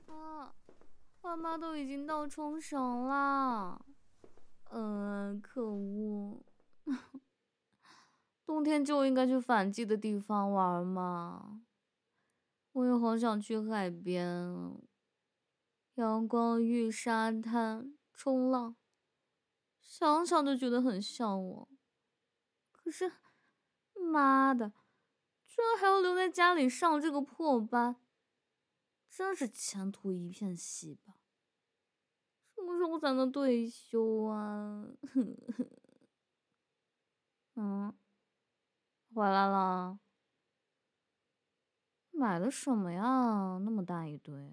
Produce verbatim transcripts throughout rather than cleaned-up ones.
啊，爸妈都已经到冲绳了。嗯、呃，可恶！冬天就应该去反季的地方玩嘛。我也好想去海边，阳光浴、沙滩、冲浪，想想就觉得很向往。可是，妈的，居然还要留在家里上这个破班，真是前途一片稀巴。什么时候才能退休啊？嗯，回来了。买的什么呀？那么大一堆。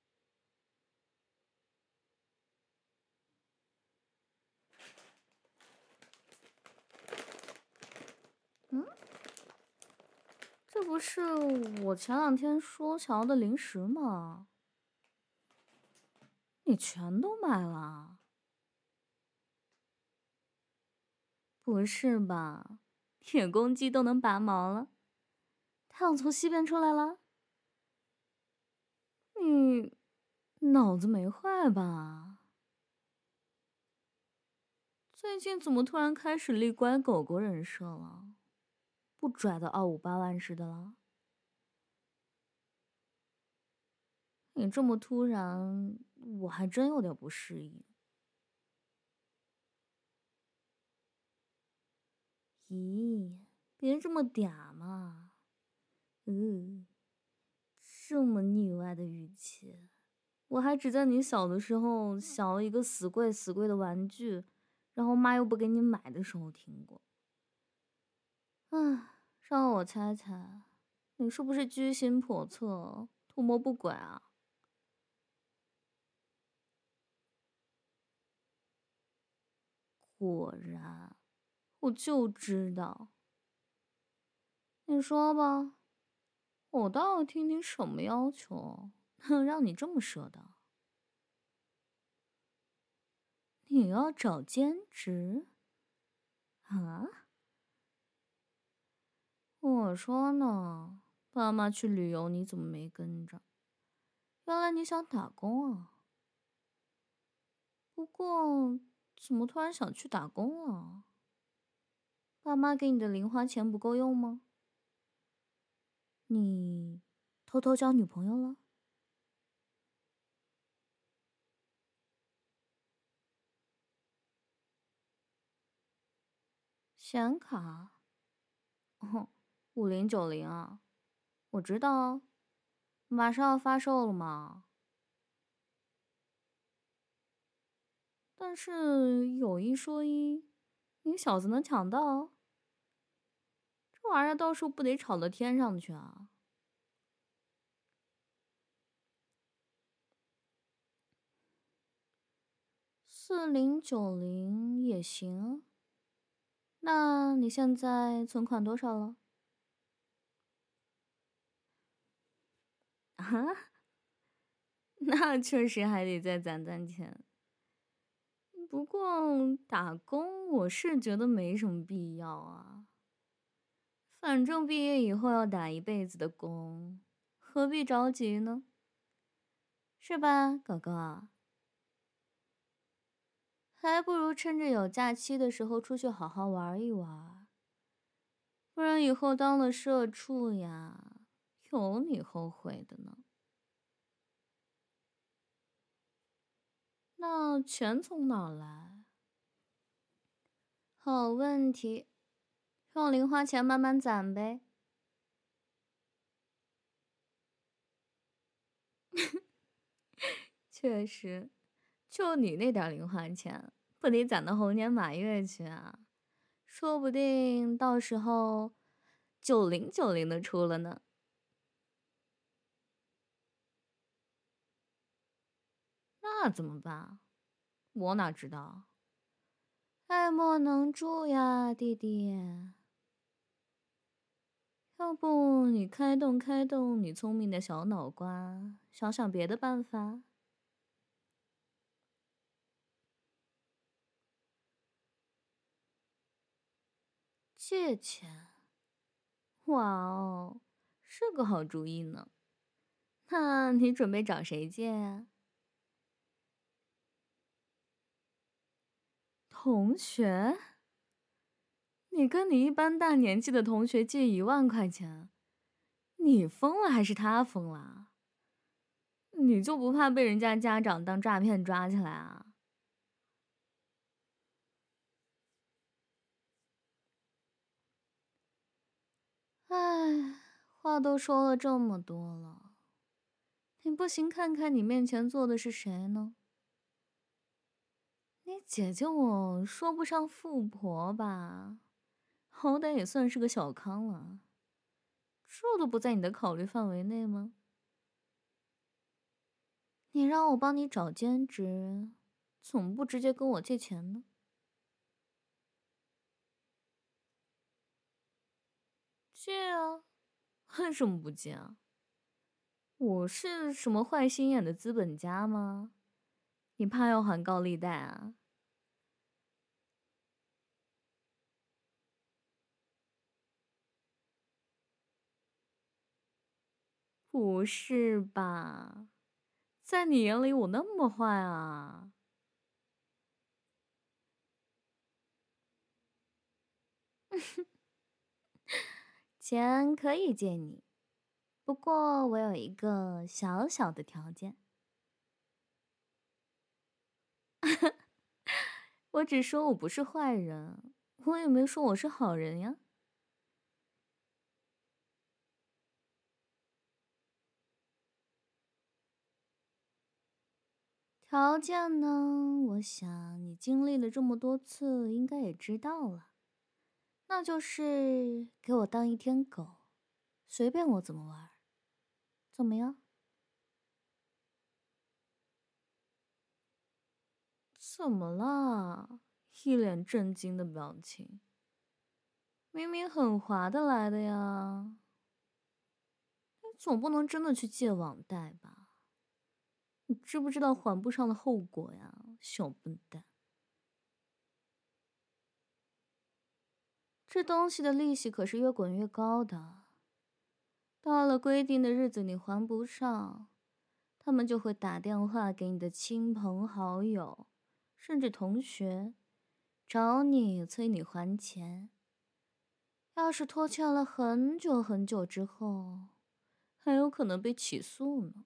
嗯，这不是我前两天说想要的零食吗？你全都买了？不是吧？铁公鸡都能拔毛了，太阳从西边出来了？你脑子没坏吧？最近怎么突然开始立乖狗狗人设了？不拽的二五八万似的了？你这么突然，我还真有点不适应。咦，别这么嗲嘛！嗯，这么腻歪的语气，我还只在你小的时候想了一个死贵死贵的玩具，然后妈又不给你买的时候听过。唉，让我猜猜，你是不是居心叵测、图谋不轨啊？果然，我就知道。你说吧，我倒要听听什么要求能让你这么舍得。你要找兼职？啊？我说呢，爸妈去旅游你怎么没跟着？原来你想打工啊？不过怎么突然想去打工了？爸妈给你的零花钱不够用吗？你偷偷交女朋友了？显卡？哦，五零九零啊，我知道啊，马上要发售了嘛。但是有一说一，你小子能抢到？这玩意儿到时候不得炒到天上去啊？四零九零也行。那你现在存款多少了？啊，那确实还得再攒攒钱。不过打工我是觉得没什么必要啊，反正毕业以后要打一辈子的工，何必着急呢？是吧，狗狗？还不如趁着有假期的时候出去好好玩一玩，不然以后当了社畜呀，有你后悔的呢。那钱从哪儿来？好问题，用零花钱慢慢攒呗。确实，就你那点零花钱，不得攒到猴年马月去啊？说不定到时候九零九零的出了呢。那怎么办？我哪知道？爱莫能助呀，弟弟。要不你开动开动你聪明的小脑瓜，想想别的办法。借钱？哇哦，是个好主意呢。 那你准备找谁借呀？同学？你跟你一般大年纪的同学借一万块钱，你疯了还是他疯了？你就不怕被人家家长当诈骗抓起来啊？唉，话都说了这么多了，你不行看看你面前坐的是谁呢？你姐姐我说不上富婆吧，好歹也算是个小康了，这都不在你的考虑范围内吗？你让我帮你找兼职，怎么不直接跟我借钱呢？借啊，为什么不借啊？我是什么坏心眼的资本家吗？你怕要还高利贷啊？不是吧？在你眼里我那么坏啊？钱可以借你，不过我有一个小小的条件。我只说我不是坏人，我也没说我是好人呀。条件呢？我想你经历了这么多次，应该也知道了，那就是给我当一天狗，随便我怎么玩，怎么样？怎么了？一脸震惊的表情。明明很划得来的呀，你总不能真的去借网贷吧？你知不知道还不上的后果呀，小笨蛋？这东西的利息可是越滚越高的，到了规定的日子你还不上，他们就会打电话给你的亲朋好友，甚至同学，找你催你还钱。要是拖欠了很久很久之后，还有可能被起诉呢。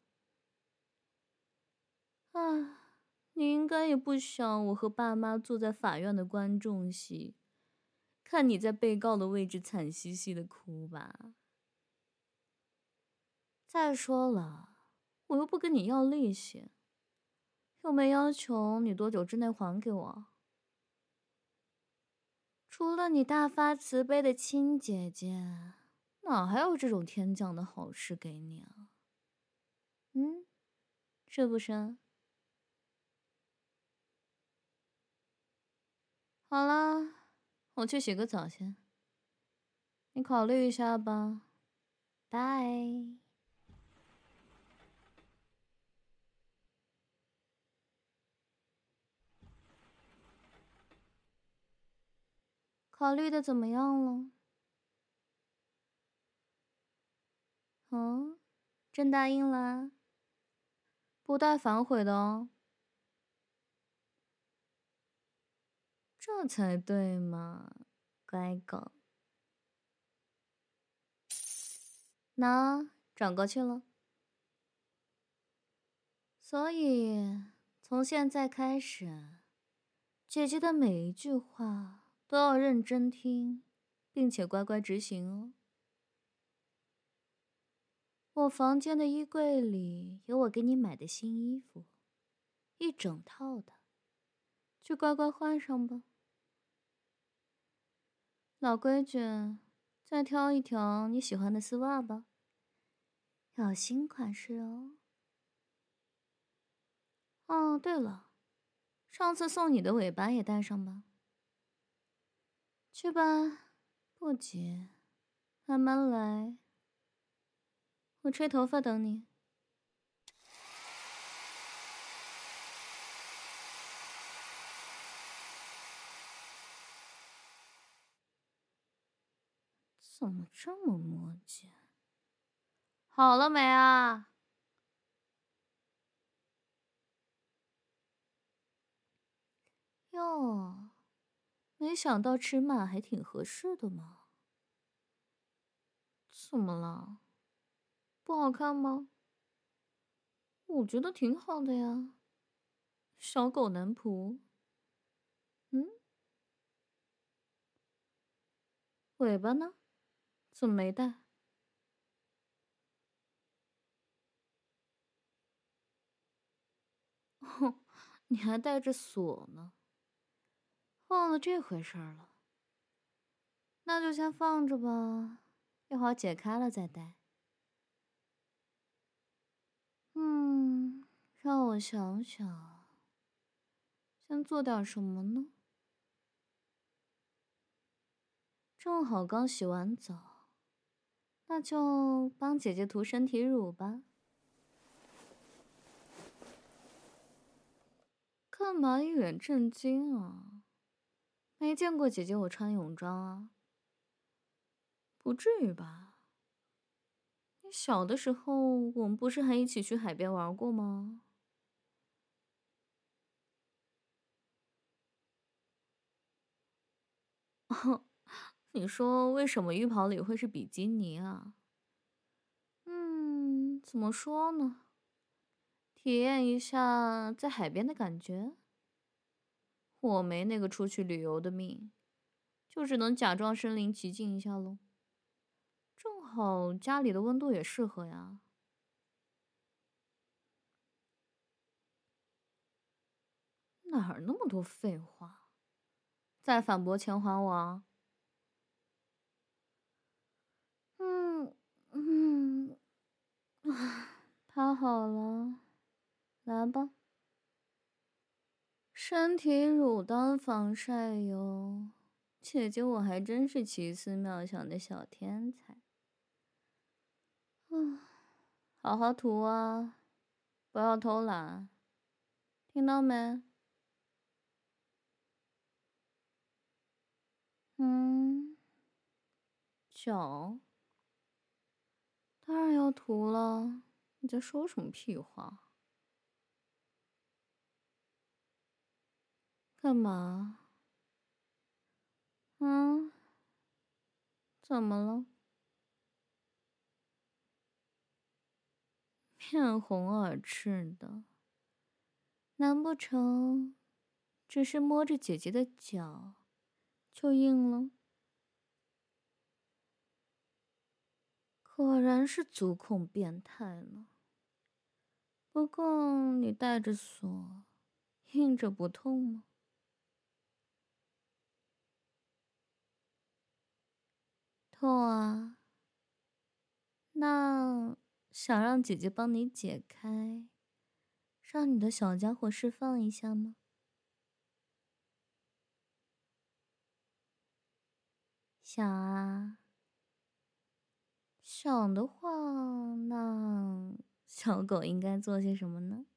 唉，你应该也不想我和爸妈坐在法院的观众席，看你在被告的位置惨兮兮的哭吧？再说了，我又不跟你要利息，又没要求你多久之内还给我。除了你大发慈悲的亲姐姐，哪还有这种天降的好事给你啊？嗯，是不是？好啦，我去洗个澡先，你考虑一下吧。拜。考虑的怎么样了？嗯，真答应啦？不带反悔的哦。这才对嘛，乖狗。那转过去了。所以从现在开始，姐姐的每一句话都要认真听，并且乖乖执行哦。我房间的衣柜里有我给你买的新衣服，一整套的，去乖乖换上吧。老规矩，再挑一条你喜欢的丝袜吧，有新款式哦。哦，对了，上次送你的尾巴也带上吧。去吧，不急，慢慢来。我吹头发等你。怎么这么磨叽？好了没啊？ 哟，没想到尺码还挺合适的嘛。怎么了？不好看吗？我觉得挺好的呀。小狗男仆。嗯，尾巴呢？怎么没带？哼，你还带着锁呢，忘了这回事儿了。那就先放着吧，一会儿解开了再戴。嗯，让我想想，先做点什么呢？正好刚洗完澡，那就帮姐姐涂身体乳吧。干嘛一脸震惊啊？没见过姐姐我穿泳装啊？不至于吧？你小的时候，我们不是还一起去海边玩过吗？你说为什么浴袍里会是比基尼啊？嗯，怎么说呢？体验一下在海边的感觉。我没那个出去旅游的命，就只能假装身临其境一下喽。正好家里的温度也适合呀。哪儿那么多废话？再反驳钱还我啊！嗯嗯，趴好了，来吧。身体乳当防晒油，姐姐我还真是奇思妙想的小天才。嗯，好好涂啊，不要偷懒，听到没？嗯，脚当然要涂了，你在说什么屁话？干嘛？嗯，怎么了？面红耳赤的，难不成只是摸着姐姐的脚就硬了？果然是足控变态了。不过你带着锁，硬着不痛吗？痛啊！那想让姐姐帮你解开，让你的小家伙释放一下吗？想啊。想的话，那小狗应该做些什么呢？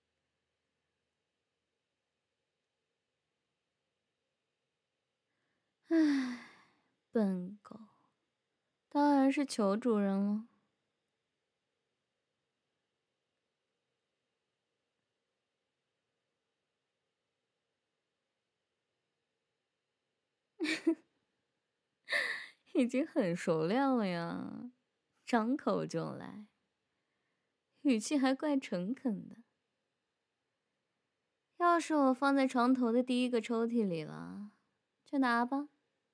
唉，笨狗，当然是求主人了。已经很熟练了呀，张口就来，语气还怪诚恳的。钥匙我放在床头的第一个抽屉里了，去拿吧。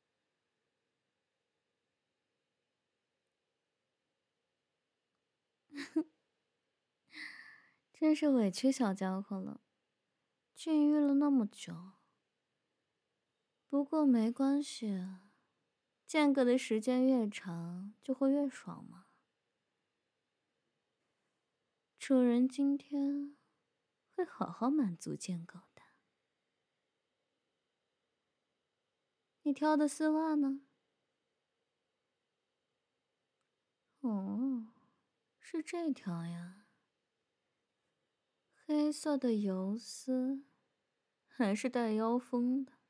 真是委屈小家伙了，禁欲了那么久。不过没关系啊，间隔的时间越长，就会越爽嘛。主人今天会好好满足贱狗的。你挑的丝袜呢？哦，是这条呀。黑色的游丝，还是带腰封的。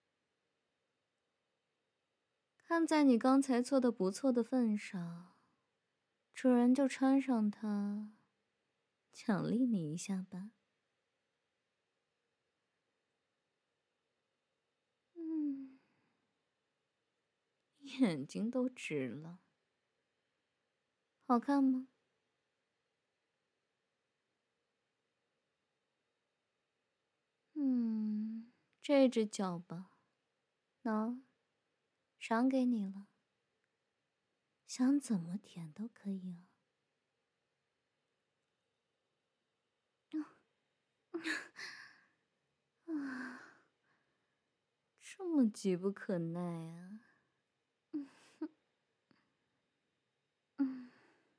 看在你刚才做的不错的份上，主人就穿上它，奖励你一下吧。 眼睛都直了。好看吗？嗯，这只脚吧，喏，赏给你了，想怎么舔都可以啊。啊，这么急不可耐啊！嗯，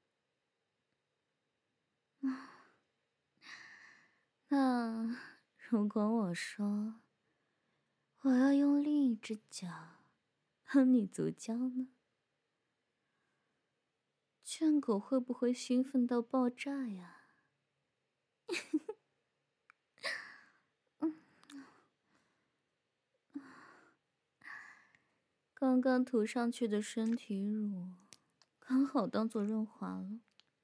那如果我说我要用另一只脚帮你足交呢？圈狗会不会兴奋到爆炸呀？刚刚涂上去的身体乳，刚好当做润滑了。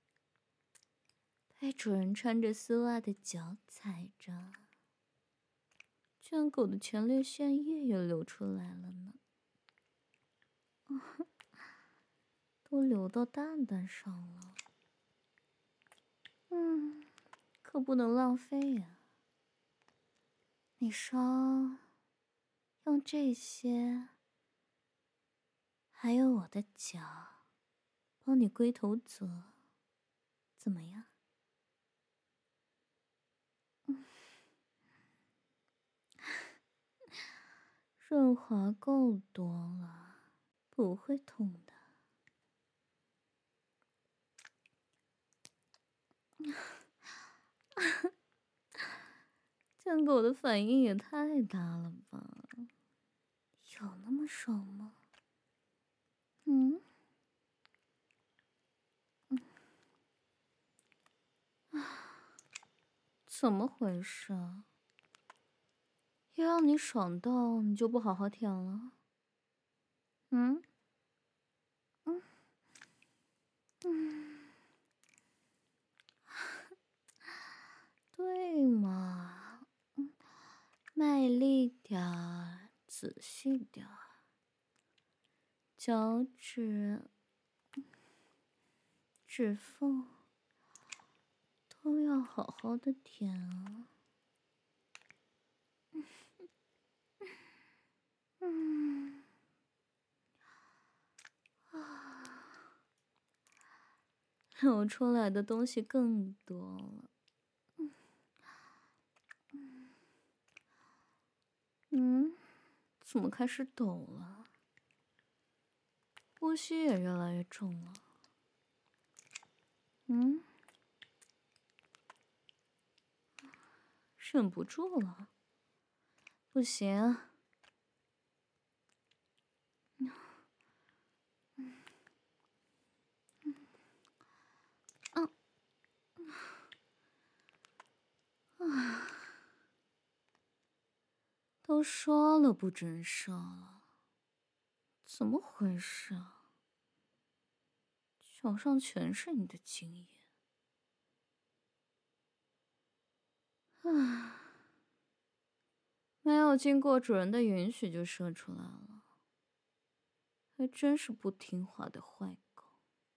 被主人穿着丝袜的脚踩着，圈狗的前列腺液也流出来了呢，都流到蛋蛋上了。嗯，可不能浪费呀。你说，用这些，还有我的脚，帮你龟头泽，怎么样？润滑够多了，不会痛的。见狗的反应也太大了吧？有那么爽吗？嗯？怎么回事啊？要让你爽到，你就不好好舔了？嗯？嗯？嗯？对嘛，卖力点儿，仔细点儿，脚趾、指缝都要好好的舔啊。嗯，啊，流出来的东西更多了。嗯，怎么开始抖了？呼吸也越来越重了。嗯，忍不住了。不行。嗯，啊，都说了不准射了，怎么回事啊？脚上全是你的精液。唉，没有经过主人的允许就射出来了，还真是不听话的坏狗。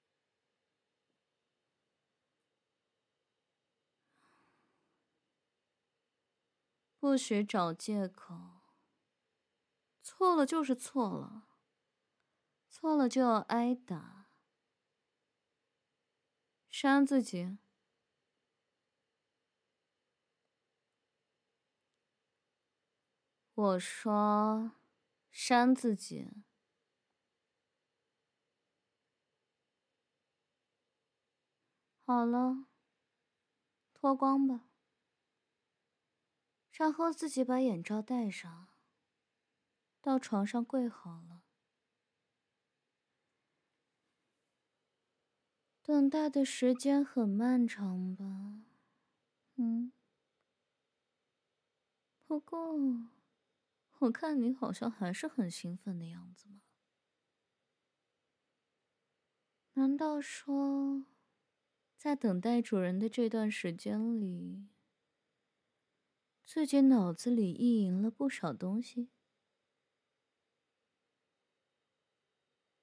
不许找借口，错了就是错了，错了就要挨打。扇自己。我说，扇自己。好了，脱光吧，然后自己把眼罩戴上，到床上跪好了。等待的时间很漫长吧？嗯。不过，我看你好像还是很兴奋的样子嘛。难道说，在等待主人的这段时间里，自己脑子里意淫了不少东西？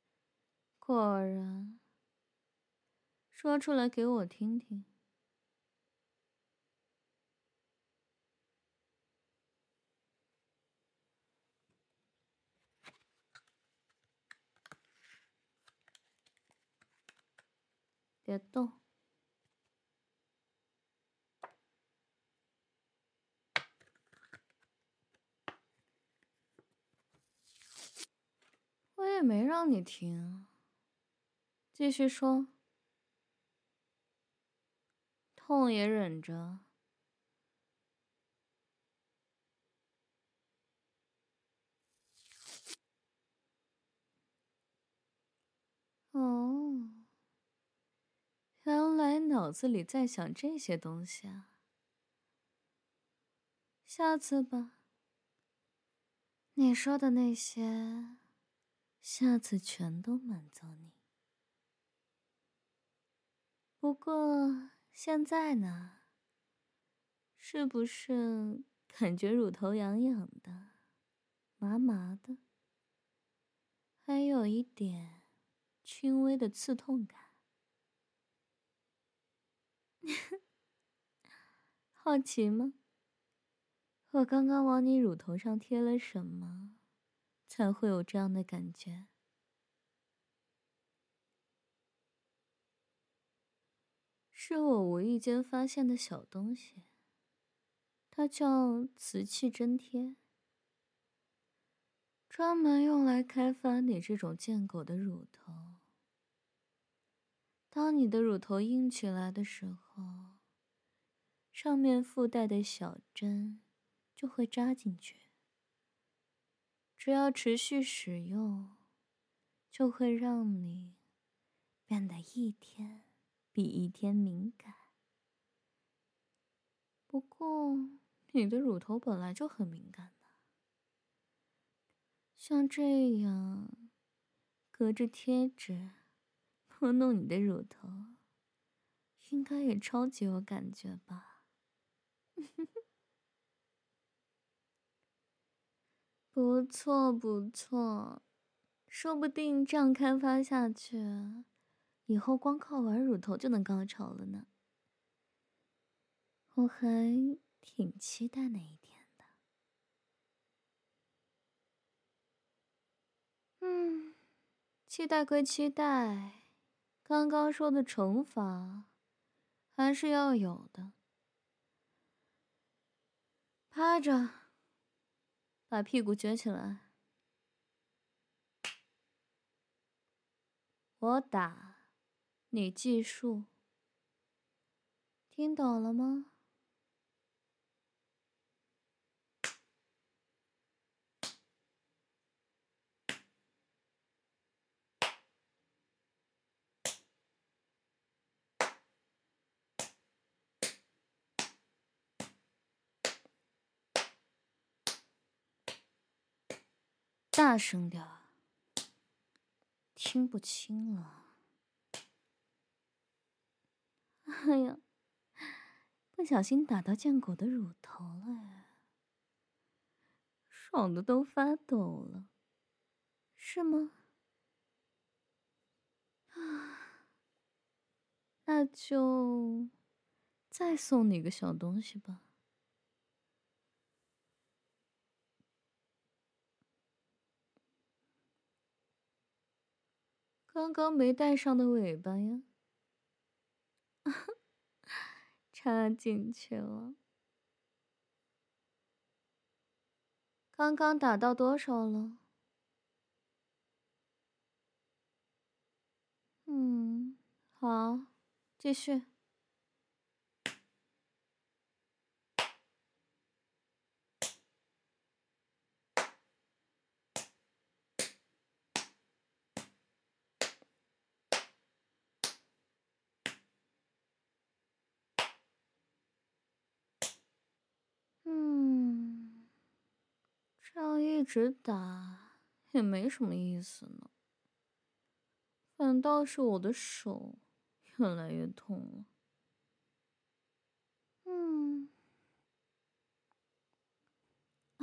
果然，说出来给我听听。别动。我也没让你停，继续说。痛也忍着。哦，原来脑子里在想这些东西啊。下次吧，你说的那些，下次全都满足你。不过现在呢，是不是感觉乳头痒痒的，麻麻的，还有一点轻微的刺痛感？好奇吗？我刚刚往你乳头上贴了什么，才会有这样的感觉？是我无意间发现的小东西，它叫瓷器真贴，专门用来开发你这种贱狗的乳头。当你的乳头硬起来的时候，上面附带的小针就会扎进去，只要持续使用，就会让你变得一天比一天敏感。不过，你的乳头本来就很敏感的，像这样隔着贴纸摸弄你的乳头，应该也超级有感觉吧？不错不错，说不定这样开发下去，以后光靠玩乳头就能高潮了呢。我还挺期待那一天的。嗯，期待归期待，刚刚说的惩罚还是要有的。趴着，把屁股撅起来。我打，你计数。听懂了吗？大声点儿，听不清了。哎呀，不小心打到贱狗的乳头了哎，爽的都发抖了，是吗？啊，那就再送你个小东西吧。刚刚没带上的尾巴呀，插进去了。刚刚打到多少了？嗯，好，继续。嗯，这样一直打也没什么意思呢，反倒是我的手越来越痛了。嗯，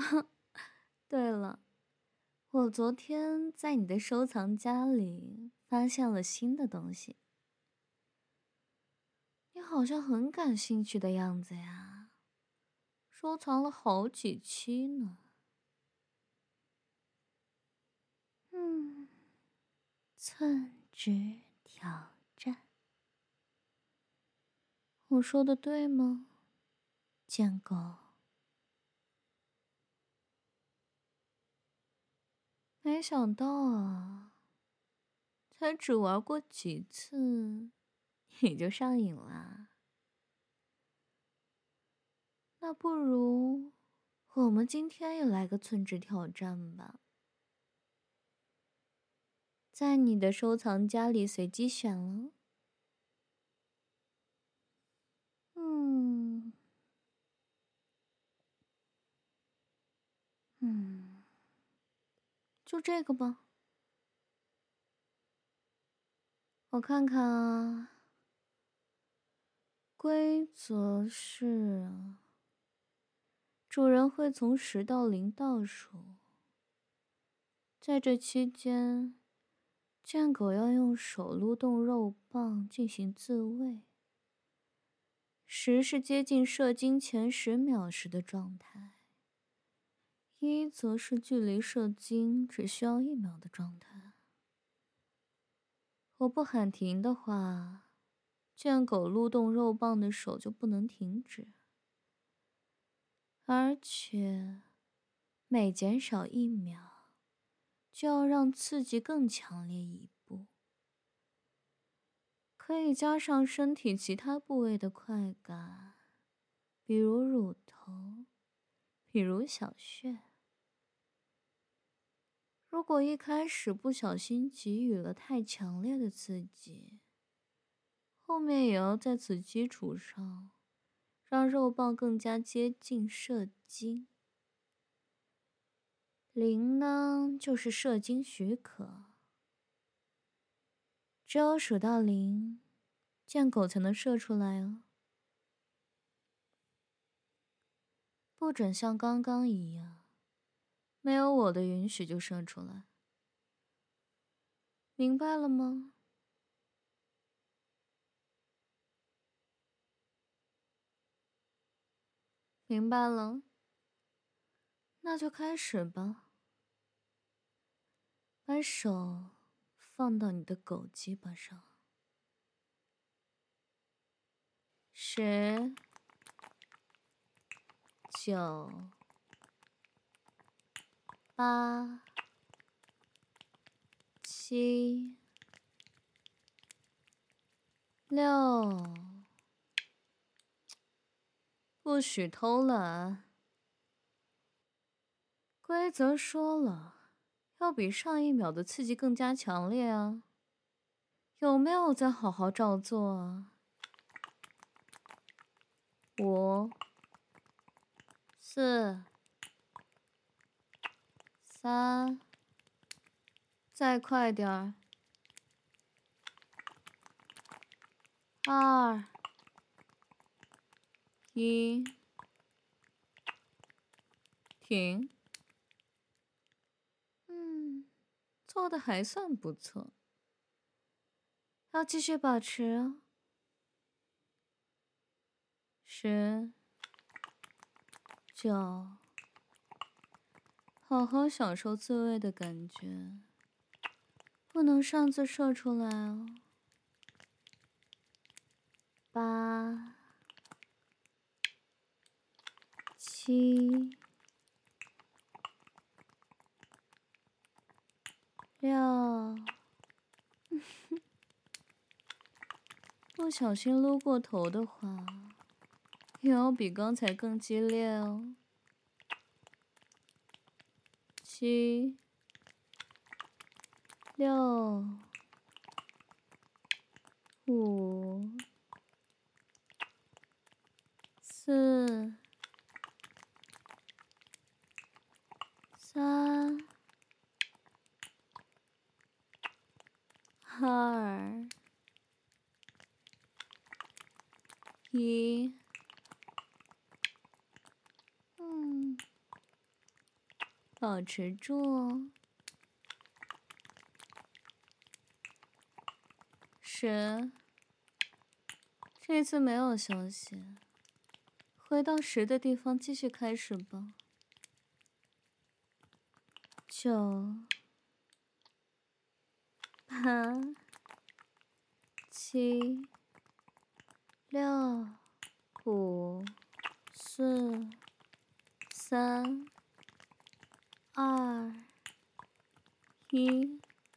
对了，我昨天在你的收藏夹里发现了新的东西。你好像很感兴趣的样子呀，收藏了好几期呢。嗯，寸指挑战，我说的对吗，贱狗？没想到啊，才只玩过几次，你就上瘾了。那不如我们今天也来个寸指挑战吧，在你的收藏夹里随机选了。嗯嗯，就这个吧。我看看啊，规则是主人会从十到零倒数，在这期间，贱狗要用手撸动肉棒进行自慰。十是接近射精前十秒时的状态，一则是距离射精只需要一秒的状态。我不喊停的话，贱狗撸动肉棒的手就不能停止，而且每减少一秒，就要让刺激更强烈一步。可以加上身体其他部位的快感，比如乳头，比如小穴。如果一开始不小心给予了太强烈的刺激，后面也要在此基础上，让肉棒更加接近射精。零呢，就是射精许可，只有数到零，贱狗才能射出来哦。不准像刚刚一样，没有我的允许就射出来，明白了吗？明白了，那就开始吧。把手放到你的狗鸡巴上。十、九、八、七、六，不许偷懒。规则说了，要比上一秒的刺激更加强烈啊！有没有在好好照做啊？五、四、三，再快点儿。二、一，停。嗯，做的还算不错，要继续保持哦。十、九，好好享受自慰的感觉，不能擅自射出来哦。八、七、六，不小心撸过头的话，也要比刚才更激烈哦。七、六、五、四、三、二、一。嗯，保持住哦。 十，这次没有休息，回到十的地方继续开始吧。九、八、七、六、五、四、三、二、一。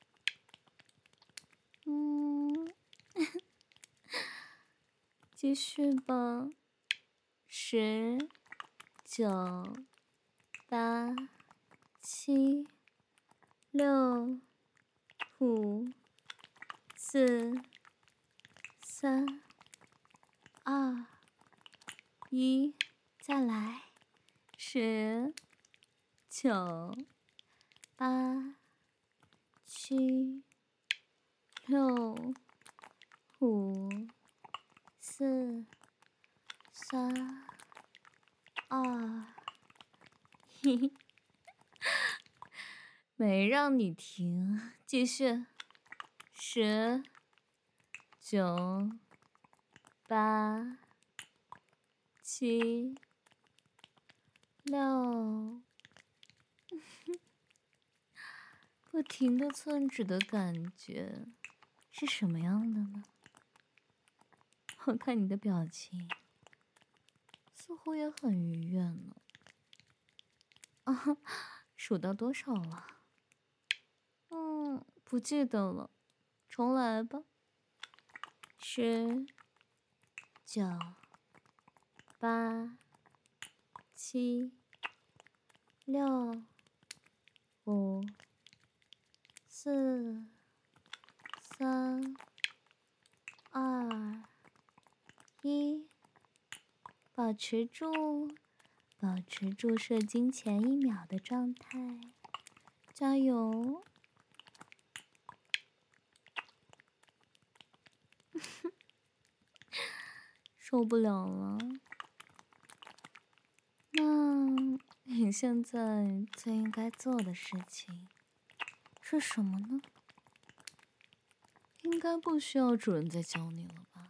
嗯，继续吧。十、九、八、七、六、五、四、三、二、一，再来。十、九、八、七、六、五、四、三、二、一，没让你停，继续。十、九、八、七、六，不停的寸指的感觉是什么样的呢？我看你的表情，似乎也很愉悦呢。啊，数到多少了？嗯，不记得了，重来吧。十、九、八、七、六、五、四、三、二、一，保持住，保持住射精前一秒的状态，加油！受不了了。那你现在最应该做的事情是什么呢？应该不需要主人再教你了吧？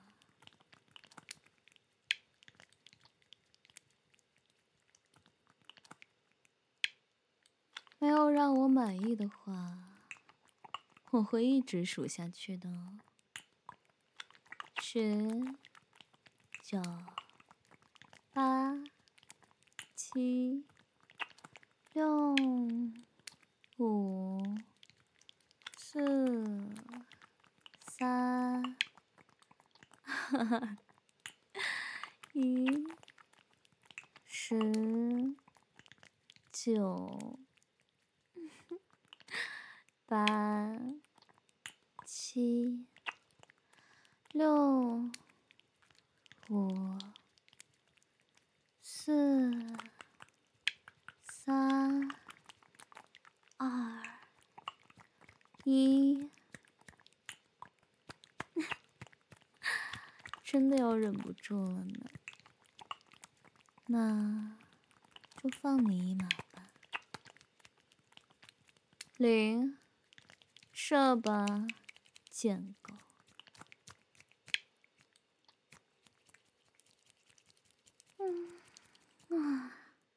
没有让我满意的话，我会一直数下去的哦。十、九、八、七、六、五、四、三、二、一、十、九、八、七、六、五、四、三、二、一，真的要忍不住了呢。那就放你一马吧。零，射吧，贱狗。嗯啊，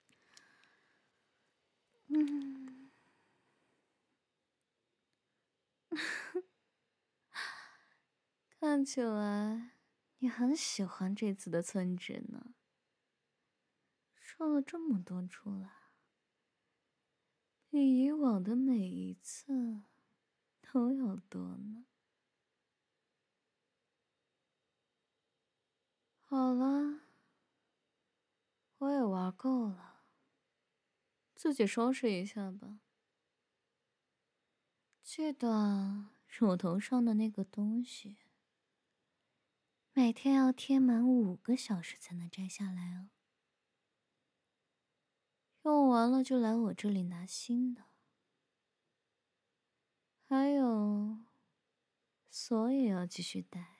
嗯，看起来你很喜欢这次的村指呢，射了这么多出来，比以往的每一次都要多呢。好了，我也玩够了，自己收拾一下吧。记得乳头上的那个东西，每天要贴满五个小时才能摘下来哦。用完了就来我这里拿新的。还有，锁也要继续戴。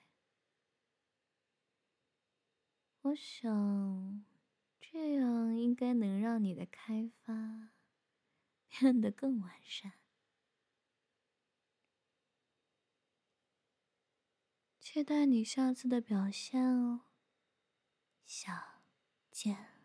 我想，这样应该能让你的开发变得更完善。 期待你下次的表现哦，下见。